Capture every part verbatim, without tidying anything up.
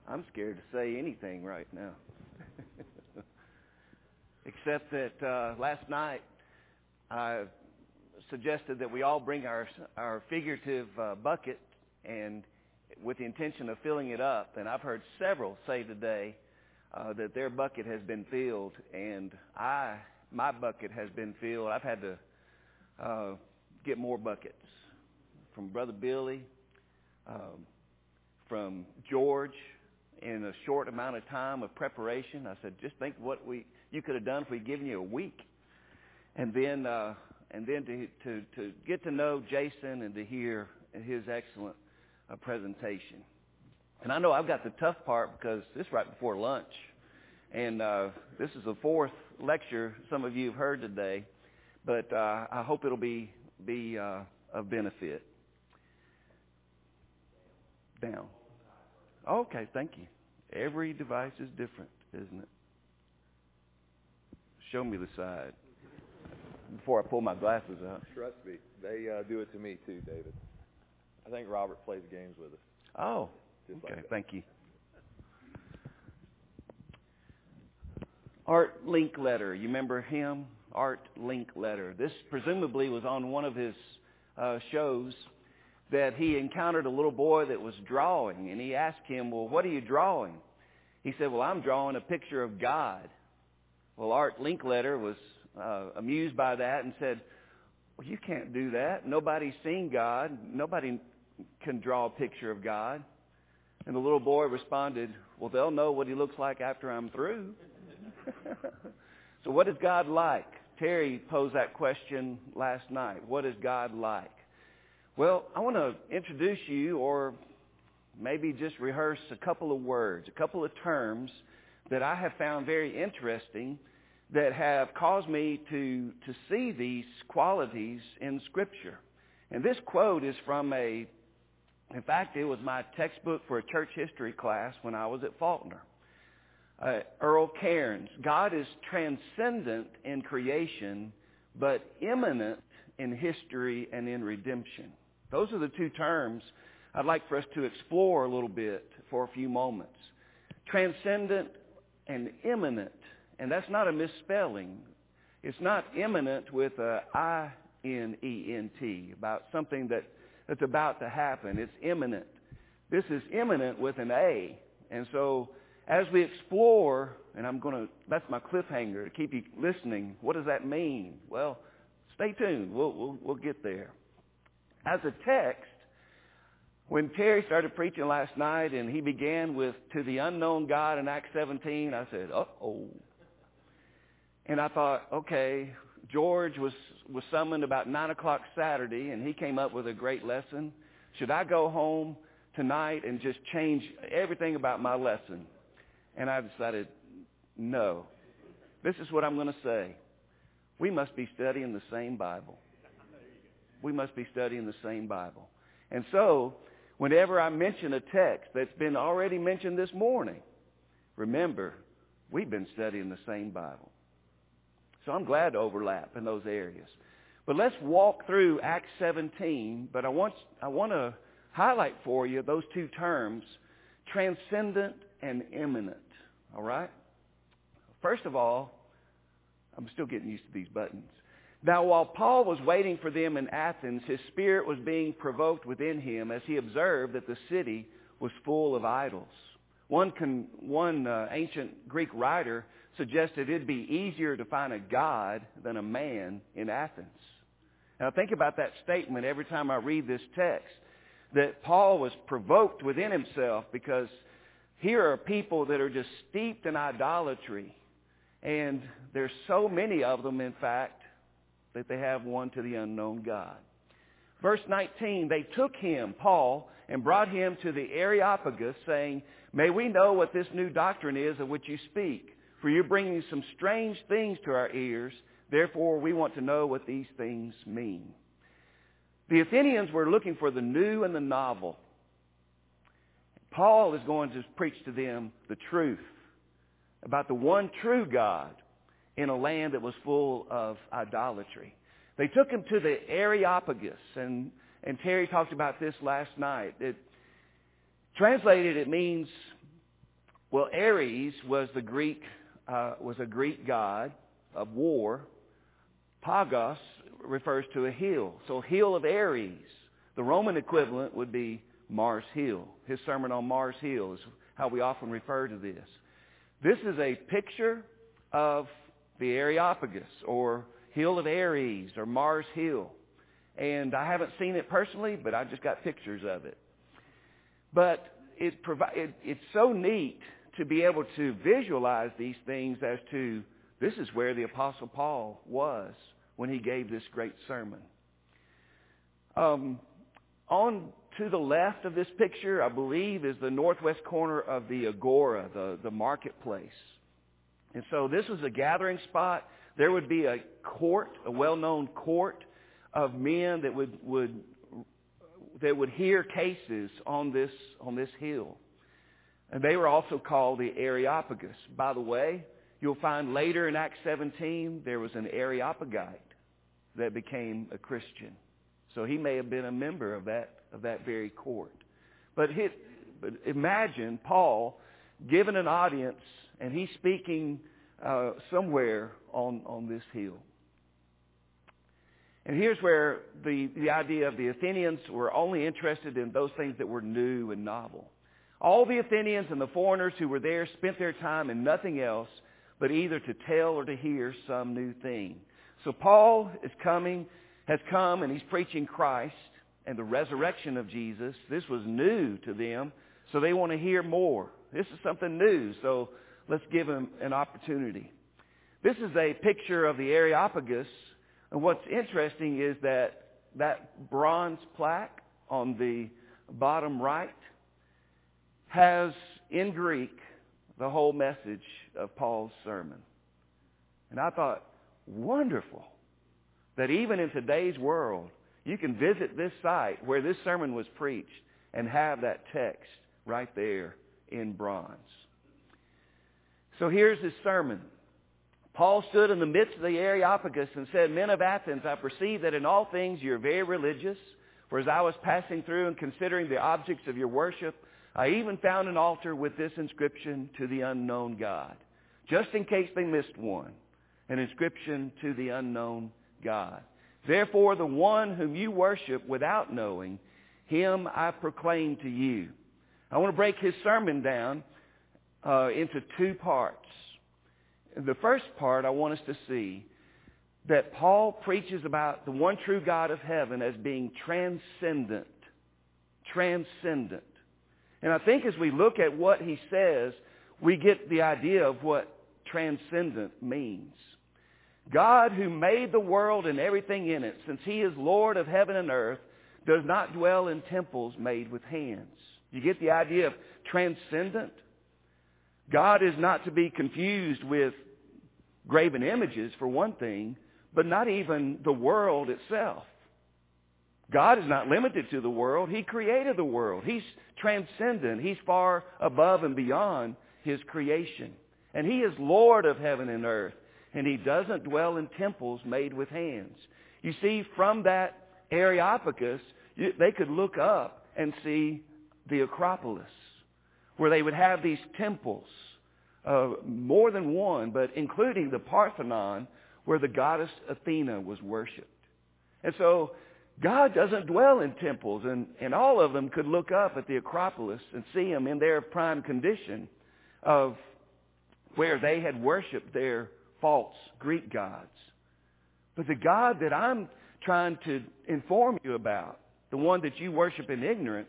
I'm scared to say anything right now. Except that uh, last night I suggested that we all bring our our figurative uh, bucket, and with the intention of filling it up. And I've heard several say today uh, that their bucket has been filled, and I my bucket has been filled. I've had to uh, get more buckets from Brother Billy, um, from George. In a short amount of time of preparation, I said, just think what we you could have done if we'd given you a week. And then uh, and then to, to to get to know Jason and to hear his excellent uh, presentation. And I know I've got the tough part because it's right before lunch. And uh, this is the fourth lecture some of you have heard today. But uh, I hope it'll be, be uh, of benefit. Down. Okay, thank you. Every device is different, isn't it? Show me the side before I pull my glasses out. Trust me, they uh, do it to me too, David. I think Robert plays games with us. Oh, Just okay, like thank you. Art Linkletter, you remember him? Art Linkletter. This presumably was on one of his uh, shows that he encountered a little boy that was drawing, and he asked him, well, what are you drawing? He said, well, I'm drawing a picture of God. Well, Art Linkletter was uh, amused by that and said, well, you can't do that. Nobody's seen God. Nobody can draw a picture of God. And the little boy responded, well, they'll know what he looks like after I'm through. So what is God like? Terry posed that question last night. What is God like? Well, I want to introduce you, or maybe just rehearse a couple of words, a couple of terms that I have found very interesting that have caused me to, to see these qualities in Scripture. And this quote is from a, in fact, it was my textbook for a church history class when I was at Faulkner. Uh, Earl Cairns, God is transcendent in creation, but immanent in history and in redemption. Those are the two terms I'd like for us to explore a little bit for a few moments. Transcendent and immanent. And that's not a misspelling. It's not imminent with a I N E N T, about something that, that's about to happen. It's imminent. This is imminent with an A. And so as we explore, and I'm going to, that's my cliffhanger to keep you listening. What does that mean? Well, stay tuned. We'll, we'll, we'll get there. As a text, when Terry started preaching last night and he began with to the unknown God in Acts seventeen, I said, uh-oh. And I thought, okay, George was, was summoned about nine o'clock Saturday, and he came up with a great lesson. Should I go home tonight and just change everything about my lesson? And I decided, no. This is what I'm going to say. We must be studying the same Bible. We must be studying the same Bible. And so, whenever I mention a text that's been already mentioned this morning, remember, we've been studying the same Bible. So I'm glad to overlap in those areas. But let's walk through Acts seventeen, but I want, I want to highlight for you those two terms, transcendent and immanent. All right? First of all, I'm still getting used to these buttons. Now, while Paul was waiting for them in Athens, his spirit was being provoked within him as he observed that the city was full of idols. One, con, one uh, ancient Greek writer suggested it'd be easier to find a god than a man in Athens. Now, think about that statement every time I read this text, that Paul was provoked within himself because here are people that are just steeped in idolatry. And there's so many of them, in fact, that they have one to the unknown God. Verse nineteen, they took him, Paul, and brought him to the Areopagus, saying, may we know what this new doctrine is of which you speak, for you're bringing some strange things to our ears. Therefore, we want to know what these things mean. The Athenians were looking for the new and the novel. Paul is going to preach to them the truth about the one true God in a land that was full of idolatry. They took him to the Areopagus, and, and Terry talked about this last night. It, translated, it means Well, Ares was the Greek uh, was a Greek god of war. Pagos refers to a hill. So hill of Ares. The Roman equivalent would be Mars Hill. His sermon on Mars Hill is how we often refer to this. This is a picture of the Areopagus, or Hill of Ares, or Mars Hill. And I haven't seen it personally, but I just got pictures of it. But it provi- it, it's so neat to be able to visualize these things as to this is where the Apostle Paul was when he gave this great sermon. Um, on to the left of this picture, I believe, is the northwest corner of the Agora, the, the marketplace. And so this was a gathering spot. There would be a court, a well-known court of men that would, would that would hear cases on this on this hill. And they were also called the Areopagus. By the way, you'll find later in Acts seventeen, there was an Areopagite that became a Christian. So he may have been a member of that of that very court. But, his, but imagine Paul given an audience, and he's speaking uh, somewhere on, on this hill. And here's where the, the idea of the Athenians were only interested in those things that were new and novel. All the Athenians and the foreigners who were there spent their time in nothing else but either to tell or to hear some new thing. So Paul is coming, has come, and he's preaching Christ and the resurrection of Jesus. This was new to them, so they want to hear more. This is something new, so let's give them an opportunity. This is a picture of the Areopagus, and what's interesting is that that bronze plaque on the bottom right has, in Greek, the whole message of Paul's sermon. And I thought, wonderful, that even in today's world, you can visit this site where this sermon was preached and have that text right there in bronze. So here's his sermon. Paul stood in the midst of the Areopagus and said, "Men of Athens, I perceive that in all things you are very religious. For as I was passing through and considering the objects of your worship, I even found an altar with this inscription, to the unknown God." Just in case they missed one, an inscription to the unknown God. "Therefore, the one whom you worship without knowing, him I proclaim to you." I want to break his sermon down uh, into two parts. The first part, I want us to see that Paul preaches about the one true God of heaven as being transcendent. Transcendent. And I think as we look at what he says, we get the idea of what transcendent means. God, who made the world and everything in it, since he is Lord of heaven and earth, does not dwell in temples made with hands. You get the idea of transcendent? God is not to be confused with graven images, for one thing, but not even the world itself. God is not limited to the world. He created the world. He's transcendent. He's far above and beyond his creation. And he is Lord of heaven and earth. And he doesn't dwell in temples made with hands. You see, from that Areopagus, they could look up and see the Acropolis, where they would have these temples, uh, more than one, but including the Parthenon, where the goddess Athena was worshipped. And so God doesn't dwell in temples, and, and all of them could look up at the Acropolis and see him in their prime condition of where they had worshipped their false Greek gods. But the God that I'm trying to inform you about, the one that you worship in ignorance,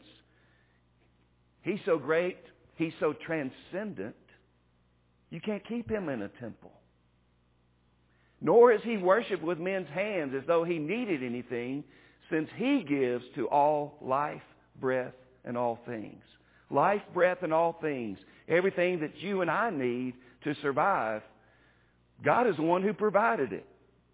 he's so great, he's so transcendent, you can't keep him in a temple. Nor is he worshipped with men's hands as though he needed anything, since he gives to all life, breath, and all things. Life, breath, and all things. Everything that you and I need to survive, God is the one who provided it.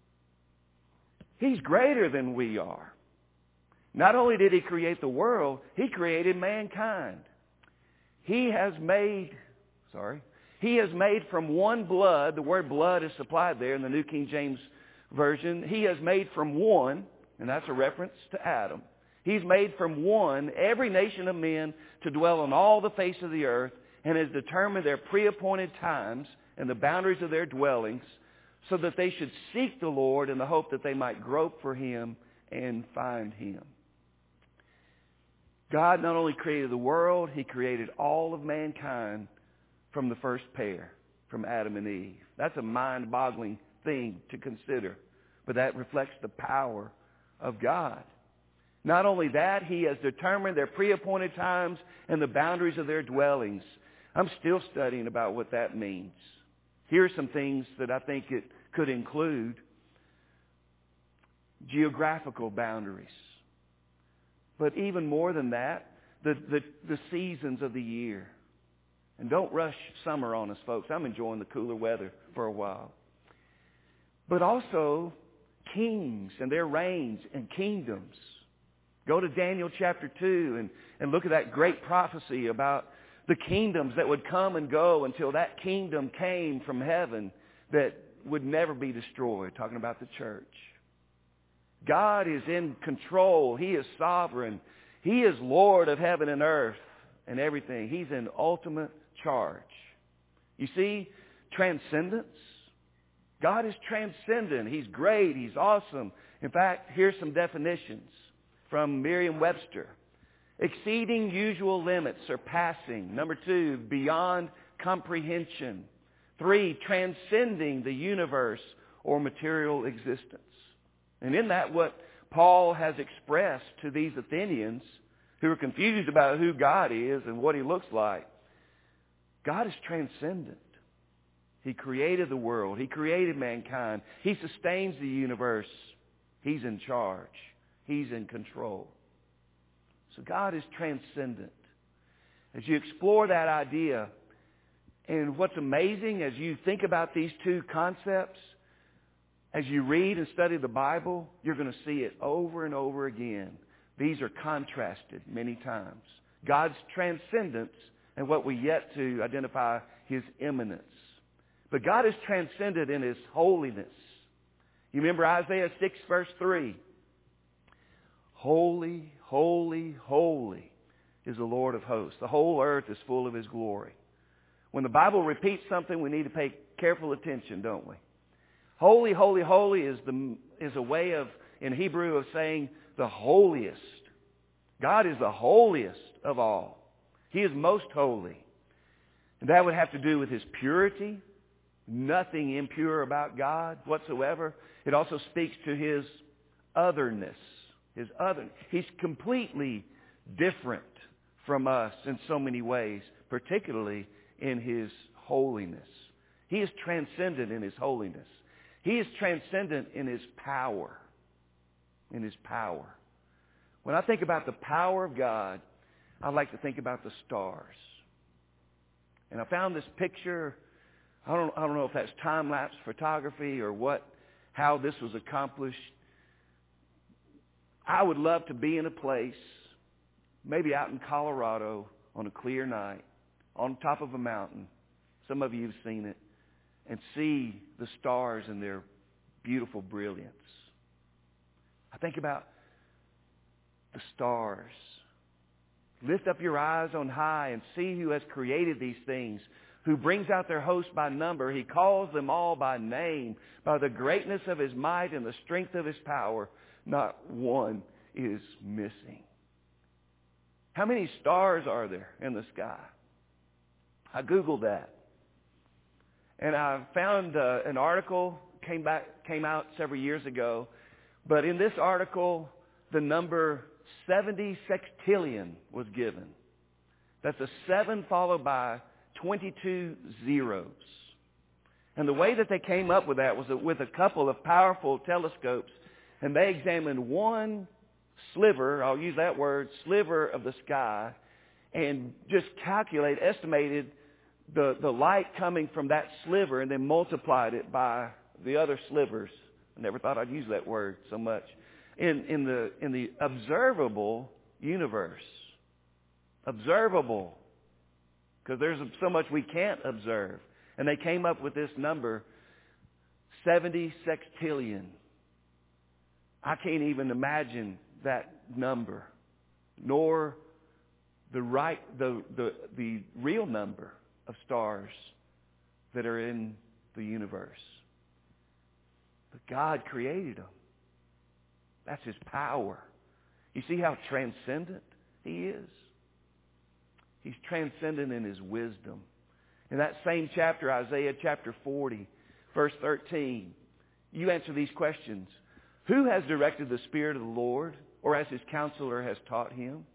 He's greater than we are. Not only did he create the world, he created mankind. He has made, sorry, he has made from one blood, the word blood is supplied there in the New King James Version. He has made from one, and that's a reference to Adam. He's made from one every nation of men to dwell on all the face of the earth, and has determined their pre-appointed times and the boundaries of their dwellings, so that they should seek the Lord in the hope that they might grope for Him and find Him. God not only created the world, He created all of mankind from the first pair, from Adam and Eve. That's a mind-boggling thing to consider, but that reflects the power of God. Not only that, He has determined their pre-appointed times and the boundaries of their dwellings. I'm still studying about what that means. Here are some things that I think it could include. Geographical boundaries. But even more than that, the, the, the seasons of the year. And don't rush summer on us, folks. I'm enjoying the cooler weather for a while. But also kings and their reigns and kingdoms. Go to Daniel chapter two and, and look at that great prophecy about the kingdoms that would come and go until that kingdom came from heaven that would never be destroyed. Talking about the church. God is in control. He is sovereign. He is Lord of heaven and earth and everything. He's in ultimate charge. You see, transcendence. God is transcendent. He's great. He's awesome. In fact, here's some definitions from Merriam-Webster. Exceeding usual limits, surpassing. Number two, beyond comprehension. Three, transcending the universe or material existence. And in that, what Paul has expressed to these Athenians who are confused about who God is and what He looks like, God is transcendent. He created the world. He created mankind. He sustains the universe. He's in charge. He's in control. So God is transcendent. As you explore that idea, and what's amazing as you think about these two concepts, as you read and study the Bible, you're going to see it over and over again. These are contrasted many times. God's transcendence and what we yet to identify His immanence. But God is transcendent in His holiness. You remember Isaiah six verse three. Holy, holy, holy is the Lord of hosts. The whole earth is full of His glory. When the Bible repeats something, we need to pay careful attention, don't we? Holy, holy, holy is the is a way of, in Hebrew, of saying the holiest. God is the holiest of all. He is most holy. And that would have to do with His purity. Nothing impure about God whatsoever. It also speaks to His otherness. His other. He's completely different from us in so many ways, particularly in His holiness. He is transcendent in His holiness. He is transcendent in His power. In His power. When I think about the power of God, I like to think about the stars. And I found this picture. I don't, I don't know if that's time-lapse photography or what, how this was accomplished. I would love to be in a place, maybe out in Colorado on a clear night, on top of a mountain. Some of you have seen it. And see the stars in their beautiful brilliance. I think about the stars. Lift up your eyes on high and see who has created these things, who brings out their host by number. He calls them all by name. By the greatness of His might and the strength of His power, not one is missing. How many stars are there in the sky? I Googled that. And I found uh, an article, came back, came out several years ago. But in this article, the number seventy sextillion was given. That's a seven followed by twenty-two zeros. And the way that they came up with that was with a couple of powerful telescopes. And they examined one sliver, I'll use that word, sliver of the sky, and just calculate, estimated the, the light coming from that sliver, and then multiplied it by the other slivers. I never thought I'd use that word so much. In, in the, in the observable universe. Observable. Because there's so much we can't observe. And they came up with this number, seventy sextillion. I can't even imagine that number, nor the right, the, the, the real number of stars that are in the universe. But God created them. That's His power. You see how transcendent He is? He's transcendent in His wisdom. In that same chapter, Isaiah chapter forty, verse thirteen, you answer these questions. Who has directed the Spirit of the Lord, or as His counselor has taught Him?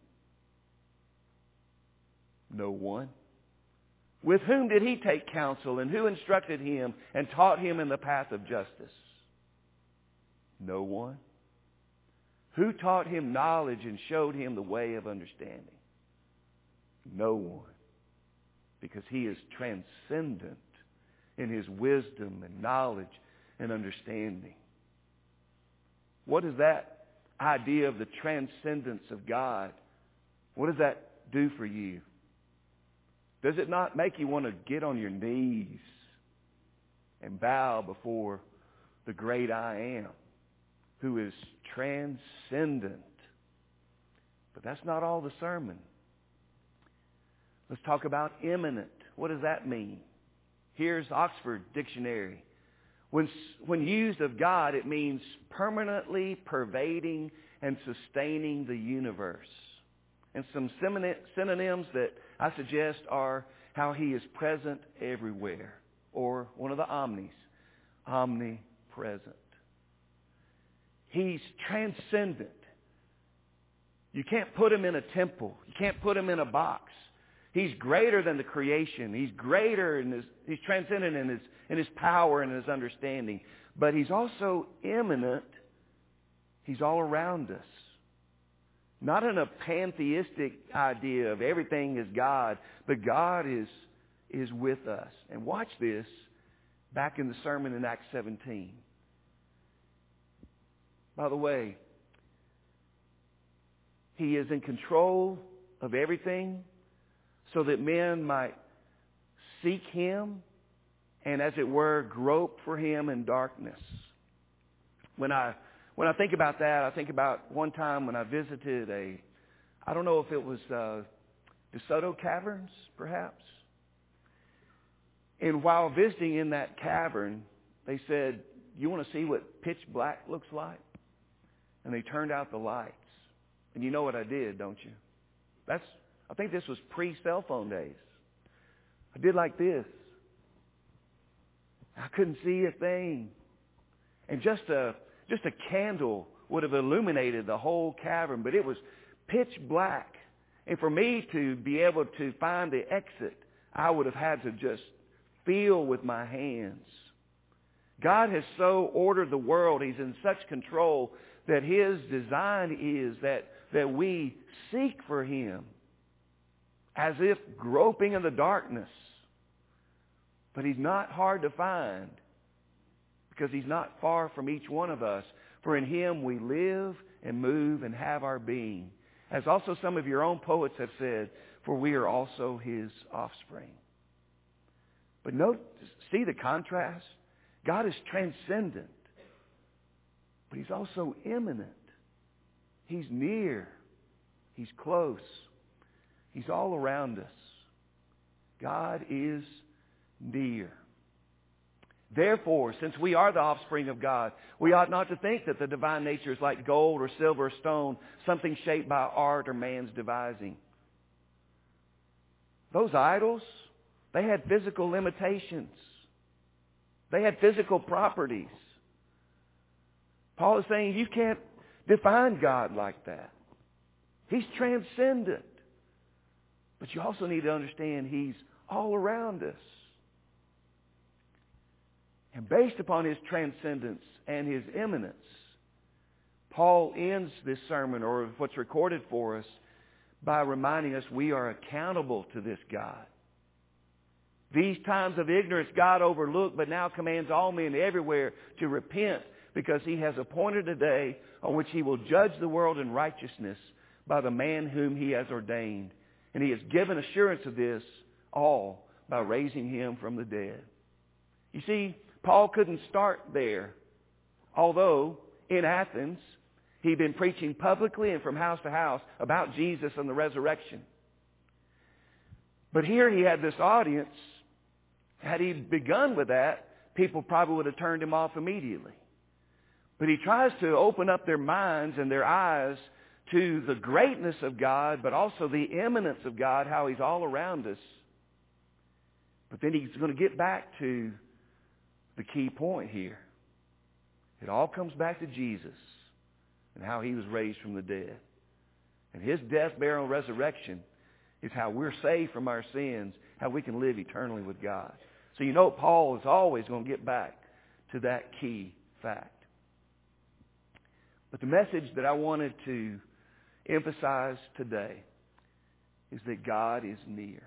No one. With whom did He take counsel, and who instructed Him and taught Him in the path of justice? No one. Who taught Him knowledge and showed Him the way of understanding? No one. Because He is transcendent in His wisdom and knowledge and understanding. What does that idea of the transcendence of God, what does that do for you? Does it not make you want to get on your knees and bow before the great I Am, who is transcendent? But that's not all the sermon. Let's talk about immanent. What does that mean? Here's Oxford Dictionary. When, when used of God, it means permanently pervading and sustaining the universe. And some synonyms that I suggest are how He is present everywhere, or one of the omnis, omnipresent. He's transcendent. You can't put Him in a temple. You can't put Him in a box. He's greater than the creation. He's greater in His, He's transcendent in His, in His power and His understanding. But He's also immanent. He's all around us. Not in a pantheistic idea of everything is God, but God is, is with us. And watch this back in the sermon in Acts seventeen. By the way, He is in control of everything so that men might seek Him and, as it were, grope for Him in darkness. When I When I think about that, I think about one time when I visited a, I don't know if it was uh, DeSoto Caverns, perhaps. And while visiting in that cavern, they said, you want to see what pitch black looks like? And they turned out the lights. And you know what I did, don't you? That's, I think this was pre-cell phone days. I did like this. I couldn't see a thing. And just a... Just a candle would have illuminated the whole cavern, but it was pitch black. And for me to be able to find the exit, I would have had to just feel with my hands. God has so ordered the world, He's in such control, that His design is that, that we seek for Him as if groping in the darkness. But He's not hard to find, because He's not far from each one of us. For in Him we live and move and have our being. As also some of your own poets have said, for we are also His offspring. But note, see the contrast? God is transcendent, but He's also immanent. He's near. He's close. He's all around us. God is near. Therefore, since we are the offspring of God, we ought not to think that the divine nature is like gold or silver or stone, something shaped by art or man's devising. Those idols, they had physical limitations. They had physical properties. Paul is saying you can't define God like that. He's transcendent. But you also need to understand He's all around us. And based upon His transcendence and His immanence, Paul ends this sermon, or what's recorded for us, by reminding us we are accountable to this God. These times of ignorance God overlooked, but now commands all men everywhere to repent, because He has appointed a day on which He will judge the world in righteousness by the man whom He has ordained. And He has given assurance of this all by raising Him from the dead. You see, Paul couldn't start there, although in Athens he'd been preaching publicly and from house to house about Jesus and the resurrection. But here he had this audience. Had he begun with that, people probably would have turned him off immediately. But he tries to open up their minds and their eyes to the greatness of God, but also the immanence of God, how He's all around us. But then he's going to get back to the key point here. It all comes back to Jesus and how He was raised from the dead. And His death, burial, and resurrection is how we're saved from our sins, how we can live eternally with God. So you know Paul is always going to get back to that key fact. But the message that I wanted to emphasize today is that God is near.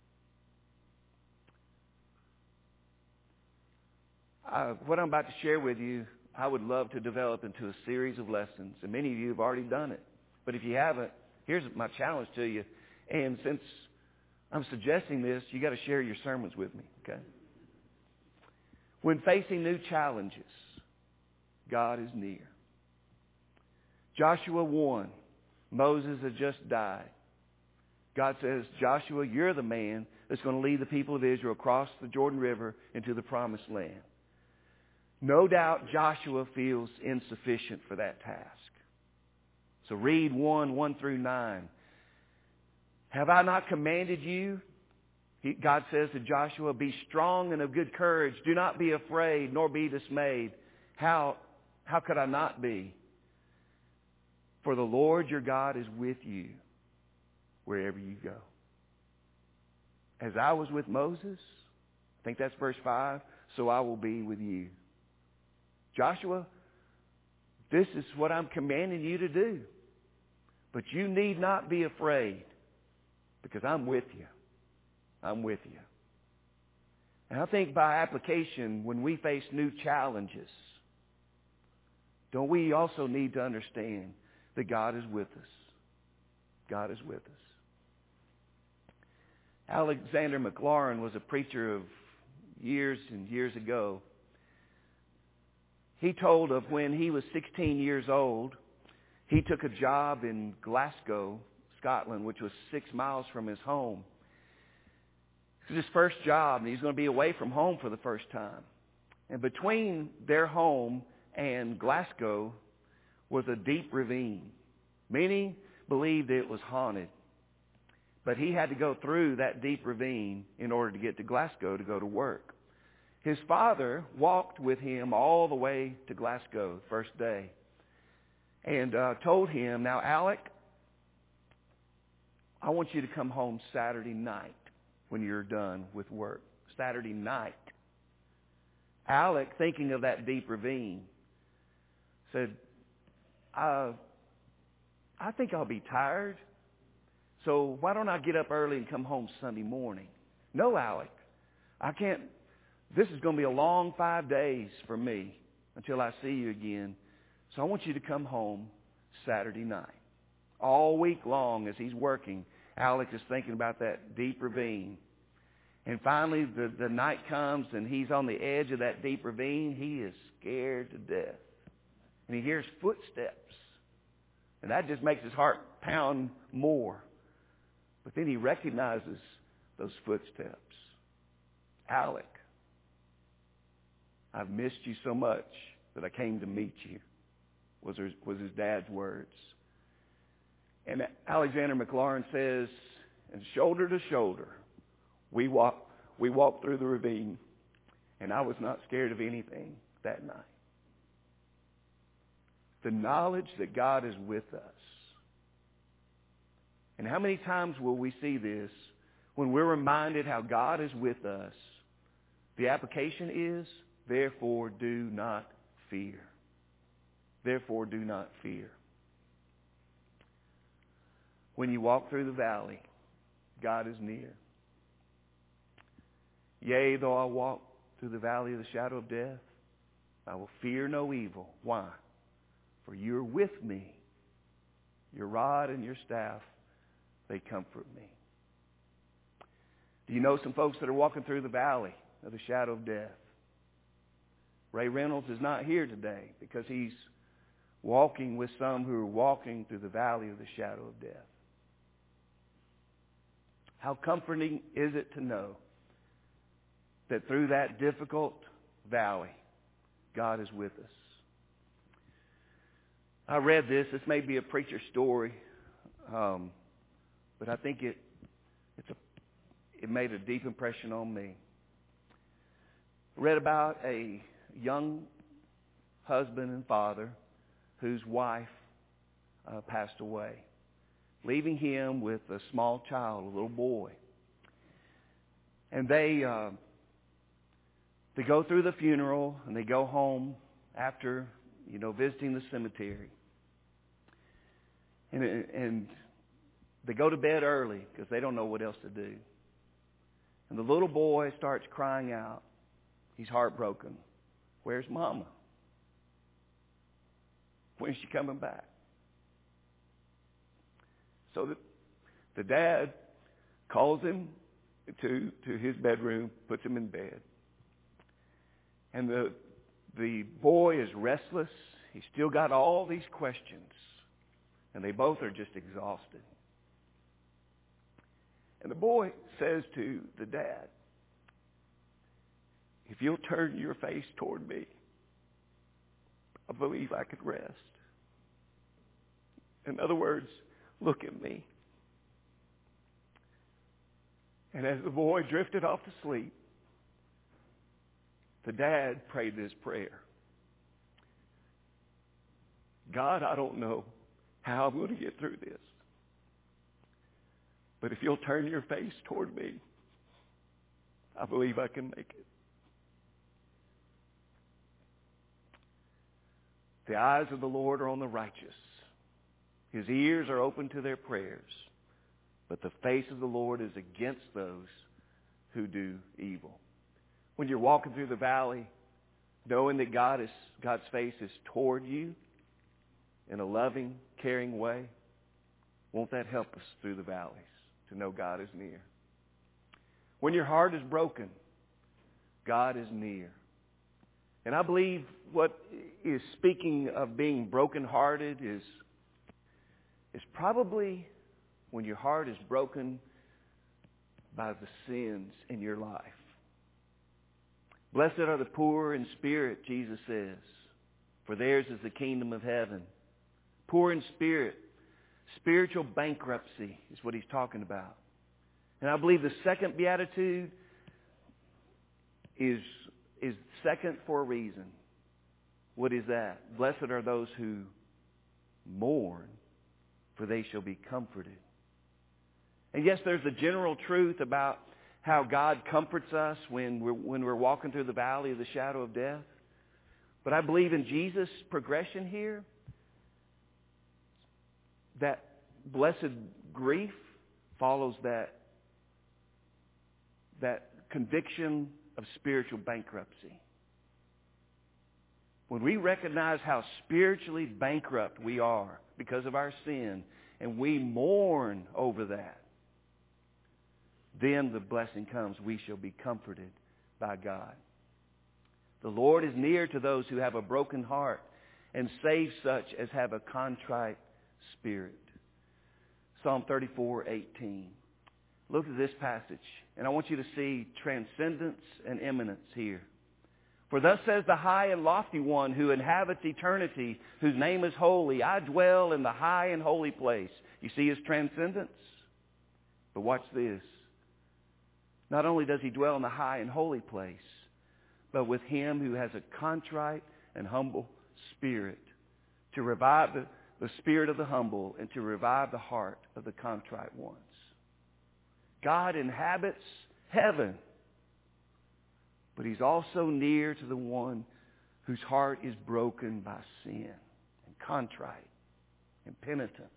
Uh, what I'm about to share with you, I would love to develop into a series of lessons, and many of you have already done it. But if you haven't, here's my challenge to you. And since I'm suggesting this, you got to share your sermons with me, okay? When facing new challenges, God is near. Joshua one, Moses had just died. God says, Joshua, you're the man that's going to lead the people of Israel across the Jordan River into the promised land. No doubt Joshua feels insufficient for that task. So read one, one through nine. Have I not commanded you? He, God says to Joshua, be strong and of good courage. Do not be afraid, nor be dismayed. How, how could I not be? For the Lord your God is with you wherever you go. As I was with Moses, I think that's verse five, so I will be with you. Joshua, this is what I'm commanding you to do. But you need not be afraid, because I'm with you. I'm with you. And I think by application, when we face new challenges, don't we also need to understand that God is with us? God is with us. Alexander McLaurin was a preacher of years and years ago. He told of when he was sixteen years old, he took a job in Glasgow, Scotland, which was six miles from his home. It was his first job, and he's going to be away from home for the first time. And between their home and Glasgow was a deep ravine. Many believed it was haunted. But he had to go through that deep ravine in order to get to Glasgow to go to work. His father walked with him all the way to Glasgow the first day and uh, told him, now, Alec, I want you to come home Saturday night when you're done with work. Saturday night. Alec, thinking of that deep ravine, said, uh, I think I'll be tired, so why don't I get up early and come home Sunday morning? No, Alec, I can't. This is going to be a long five days for me until I see you again, so I want you to come home Saturday night. All week long as he's working, Alec is thinking about that deep ravine. And finally, the, the night comes, and he's on the edge of that deep ravine. He is scared to death. And he hears footsteps. And that just makes his heart pound more. But then he recognizes those footsteps. Alec, I've missed you so much that I came to meet you, was his, was his dad's words. And Alexander McLaurin says, and shoulder to shoulder, we walked we walked through the ravine, and I was not scared of anything that night. The knowledge that God is with us. And how many times will we see this when we're reminded how God is with us? The application is, therefore do not fear. Therefore do not fear. When you walk through the valley, God is near. Yea, though I walk through the valley of the shadow of death, I will fear no evil. Why? For you're with me. Your rod and your staff, they comfort me. Do you know some folks that are walking through the valley of the shadow of death? Ray Reynolds is not here today because he's walking with some who are walking through the valley of the shadow of death. How comforting is it to know that through that difficult valley, God is with us. I read this. This may be a preacher's story, um, but I think it it's a it made a deep impression on me. I read about a young husband and father whose wife uh, passed away, leaving him with a small child, a little boy. And they uh, they go through the funeral and they go home after, you know, visiting the cemetery. And, and they go to bed early because they don't know what else to do. And the little boy starts crying out. He's heartbroken. Where's Mama? When's she coming back? So the, the dad calls him to, to his bedroom, puts him in bed. And the, the boy is restless. He's still got all these questions. And they both are just exhausted. And the boy says to the dad, if you'll turn your face toward me, I believe I could rest. In other words, look at me. And as the boy drifted off to sleep, the dad prayed this prayer. God, I don't know how I'm going to get through this. But if you'll turn your face toward me, I believe I can make it. The eyes of the Lord are on the righteous. His ears are open to their prayers. But the face of the Lord is against those who do evil. When you're walking through the valley, knowing that God is, God's face is toward you in a loving, caring way, won't that help us through the valleys to know God is near? When your heart is broken, God is near. And I believe what is speaking of being brokenhearted is, is probably when your heart is broken by the sins in your life. Blessed are the poor in spirit, Jesus says, for theirs is the kingdom of heaven. Poor in spirit, spiritual bankruptcy is what he's talking about. And I believe the second beatitude is, is second for a reason. What is that? Blessed are those who mourn, for they shall be comforted. And yes, there's a general truth about how God comforts us when we're, when we're walking through the valley of the shadow of death. But I believe in Jesus' progression here, that blessed grief follows that, that conviction of spiritual bankruptcy. When we recognize how spiritually bankrupt we are because of our sin, and we mourn over that, then the blessing comes. We shall be comforted by God. The Lord is near to those who have a broken heart and save such as have a contrite spirit. Psalm thirty-four eighteen. Look at this passage, and I want you to see transcendence and immanence here. For thus says the high and lofty one who inhabits eternity, whose name is holy. I dwell in the high and holy place. You see his transcendence? But watch this. Not only does he dwell in the high and holy place, but with him who has a contrite and humble spirit, to revive the, the spirit of the humble and to revive the heart of the contrite ones. God inhabits heaven, but he's also near to the one whose heart is broken by sin and contrite and penitent.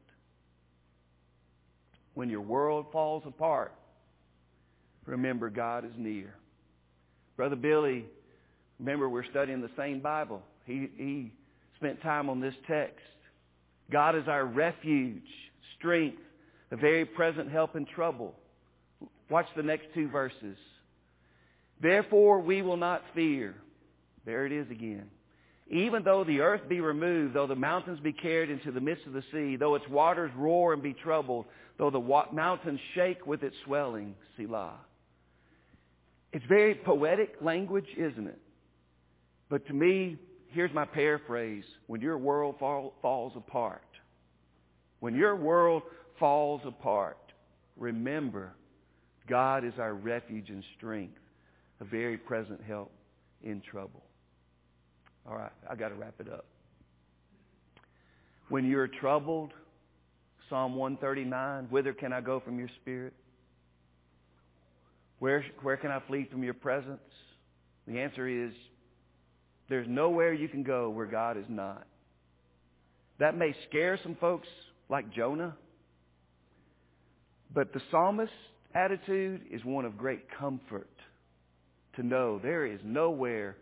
When your world falls apart, remember God is near. Brother Billy, remember we're studying the same Bible. He, he spent time on this text. God is our refuge, strength, a very present help in trouble. Watch the next two verses. Therefore we will not fear. There it is again. Even though the earth be removed, though the mountains be carried into the midst of the sea, though its waters roar and be troubled, though the wa- mountains shake with its swelling, Selah. It's very poetic language, isn't it? But to me, here's my paraphrase. When your world fall, falls apart, when your world falls apart, remember, God is our refuge and strength, a very present help in trouble. All right, I got to wrap it up. When you're troubled, Psalm one thirty-nine, whither can I go from your spirit? Where, where can I flee from your presence? The answer is, there's nowhere you can go where God is not. That may scare some folks like Jonah, but the psalmist's attitude is one of great comfort to know there is nowhere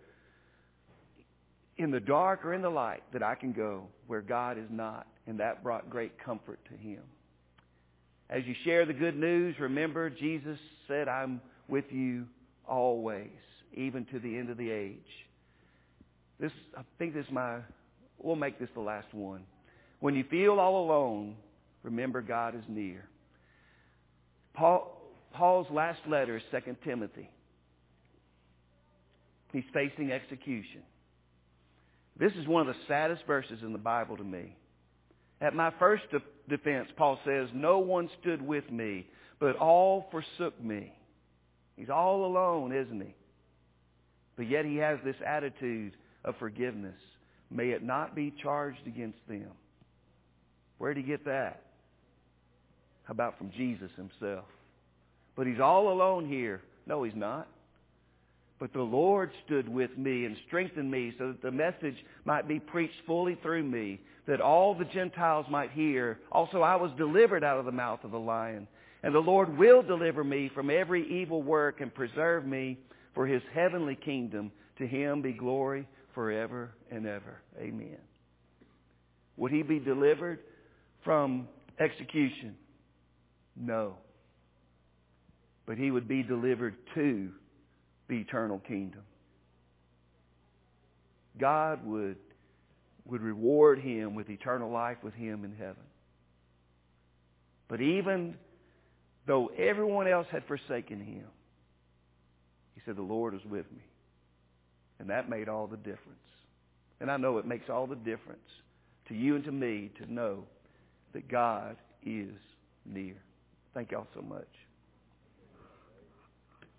in the dark or in the light that I can go where God is not. And that brought great comfort to him. As you share the good news, remember Jesus said, I'm with you always, even to the end of the age. This, I think this is my, we'll make this the last one. When you feel all alone, remember God is near. Paul, Paul's last letter is Second Timothy. He's facing execution. This is one of the saddest verses in the Bible to me. At my first de- defense, Paul says, no one stood with me, but all forsook me. He's all alone, isn't he? But yet he has this attitude of forgiveness. May it not be charged against them. Where did he get that? How about from Jesus himself? But he's all alone here. No, he's not. But the Lord stood with me and strengthened me so that the message might be preached fully through me, that all the Gentiles might hear. Also, I was delivered out of the mouth of the lion. And the Lord will deliver me from every evil work and preserve me for his heavenly kingdom. To him be glory forever and ever. Amen. Would he be delivered from execution? No. But he would be delivered to the eternal kingdom. God would, would reward him with eternal life with him in heaven. But even though everyone else had forsaken him, he said, the Lord is with me. And that made all the difference. And I know it makes all the difference to you and to me to know that God is near. Thank y'all so much.